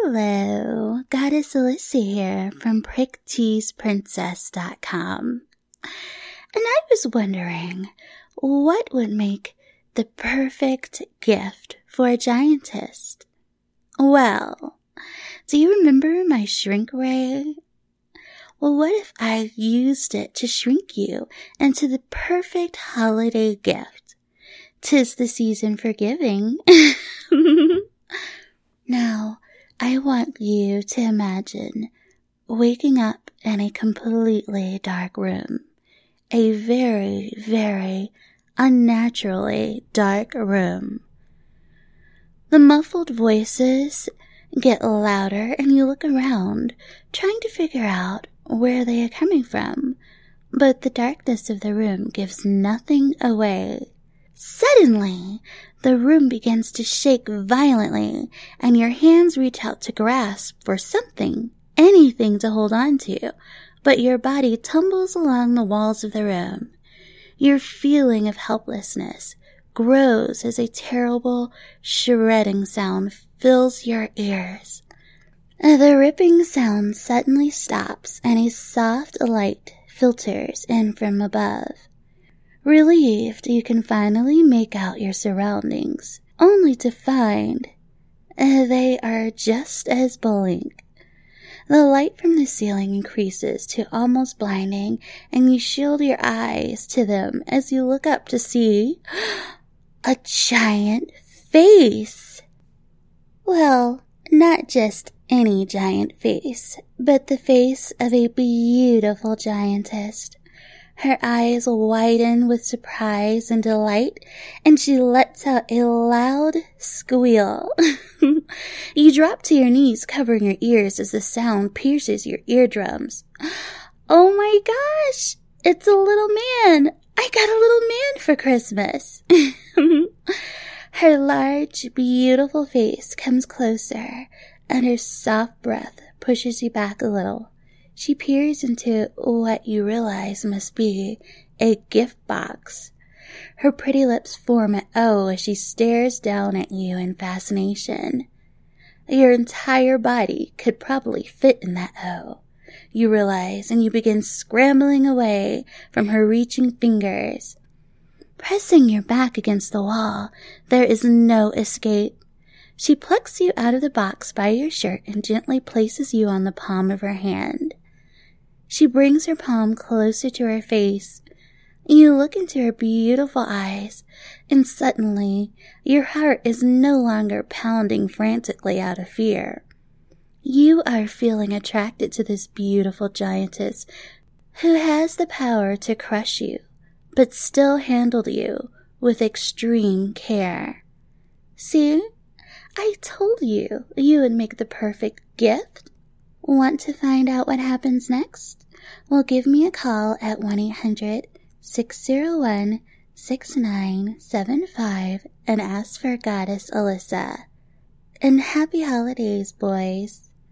Hello, Goddess Alyssa here from PrickTeasePrincess.com. And I was wondering, what would make the perfect gift for a giantess? Well, do you remember my shrink ray? Well, what if I used it to shrink you into the perfect holiday gift? 'Tis the season for giving. Now, I want you to imagine waking up in a completely dark room. A very, very unnaturally dark room. The muffled voices get louder and you look around, trying to figure out where they are coming from. But the darkness of the room gives nothing away. Suddenly, the room begins to shake violently, and your hands reach out to grasp for something, anything to hold on to, but your body tumbles along the walls of the room. Your feeling of helplessness grows as a terrible, shredding sound fills your ears. The ripping sound suddenly stops, and a soft light filters in from above. Relieved, you can finally make out your surroundings, only to find they are just as blank. The light from the ceiling increases to almost blinding, and you shield your eyes to them as you look up to see a giant face. Well, not just any giant face, but the face of a beautiful giantess. Her eyes widen with surprise and delight, and she lets out a loud squeal. You drop to your knees, covering your ears as the sound pierces your eardrums. Oh my gosh! It's a little man! I got a little man for Christmas! Her large, beautiful face comes closer, and her soft breath pushes you back a little. She peers into what you realize must be a gift box. Her pretty lips form an O as she stares down at you in fascination. Your entire body could probably fit in that O, you realize, and you begin scrambling away from her reaching fingers. Pressing your back against the wall, there is no escape. She plucks you out of the box by your shirt and gently places you on the palm of her hand. She brings her palm closer to her face. You look into her beautiful eyes, and suddenly your heart is no longer pounding frantically out of fear. You are feeling attracted to this beautiful giantess who has the power to crush you, but still handle you with extreme care. See, I told you would make the perfect gift. Want to find out what happens next? Well, give me a call at 1-800-601-6975 and ask for Goddess Alyssa. And happy holidays, boys.